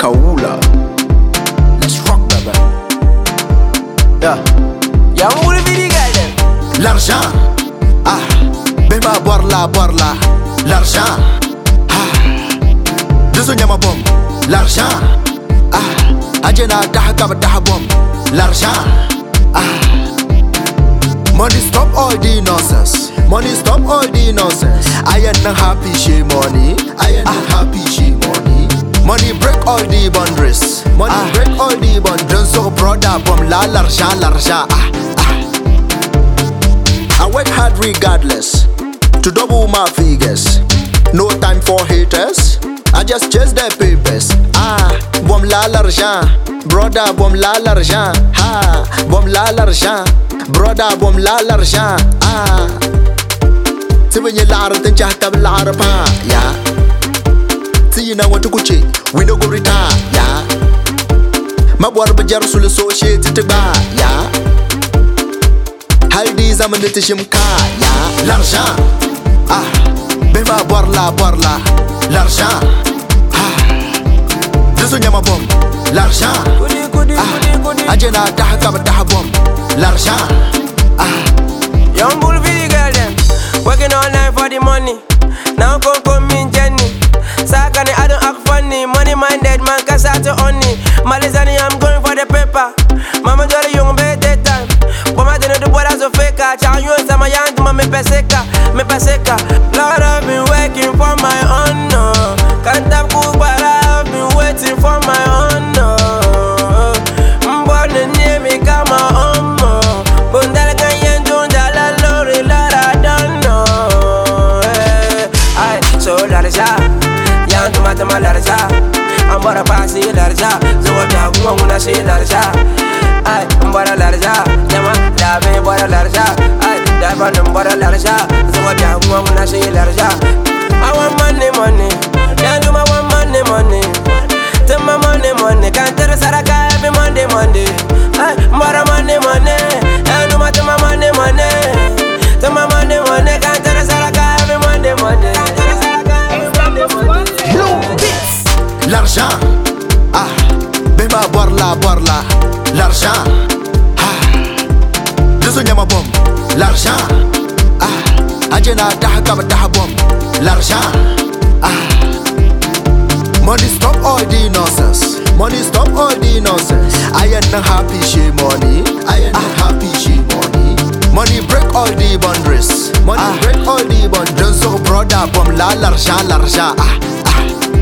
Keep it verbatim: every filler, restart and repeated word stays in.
Kaula. Let's rock, baby. Yeah. Y'a mon boule vidi gagne. L'argent, ah, bema boire la, boire la. L'argent, ah, deux ma bombe. L'argent, ah, ajena daha kaba daha bombe. L'argent, ah. Money stop all the nonsense. Money stop all the nonsense. I am not happy she money. I am not happy she money. Money break all the boundaries. Money ah. break all the boundaries. So brother from la l'argent l'argent. Ah, ah. I work hard regardless to double my figures. No time for haters. I just chase their papers. Ah, bom la l'argent. Brother bom la l'argent. Ha, bom la l'argent. Brother bom la l'argent. Ah, Tibenye lara ten jahta lara pa. Yeah. See na want to kuchi. We no go retire. Yeah. Ma boar bajar sul associate te ba. Yeah. Haldi zaman de tishimka. Yeah. L'argent. Ah. Bema boar la boar la. L'argent. Ah. Deso nyama bom. L'argent. Ah. Ajena daha kaba daha bom. L'argent. Ah. Young bull vidi gagne. Working all night for the money. Now come come in Jenny. Sakani I don't act funny. Money minded man kasata only. Malizani I'm going for the paper. Mama jolly young bed time. Mama didn't do what I so fake. Chow you and my young mama me peseka, me peseka. Lord I've been working for my honor. Can't have cool but I've been waiting for my honor. I'm born in near me come on. Bundala ganyan jundala lori lara don't know. Ay, so larja, yang tu mata malarja. Ambara pasi larja, zawada gua guna si larja. Ay, ambara larja, nyama dabe ambara larja. Ay, dabe ambara larja, zawada gua guna si larja. I want money, money, yang tu ma want money, money. Tell my money, money, can't tell us saraka every Monday, Monday. Ay, ambara money, money. Tell my money, money. Tell my money, money. Can't tell us all I got every Monday, Monday. L'argent, ah, bema boire la, boire la. L'argent, ah, deso nyama bom. L'argent, ah, ajena daha kaba daha bom. L'argent, ah. Money stop all the nonsense. Money stop all the nonsense. I am not happy she money. I am not happy she money. Money break all the boundaries. Money ah. break all the boundaries. So brother from la l'argent l'argent. Ah, ah.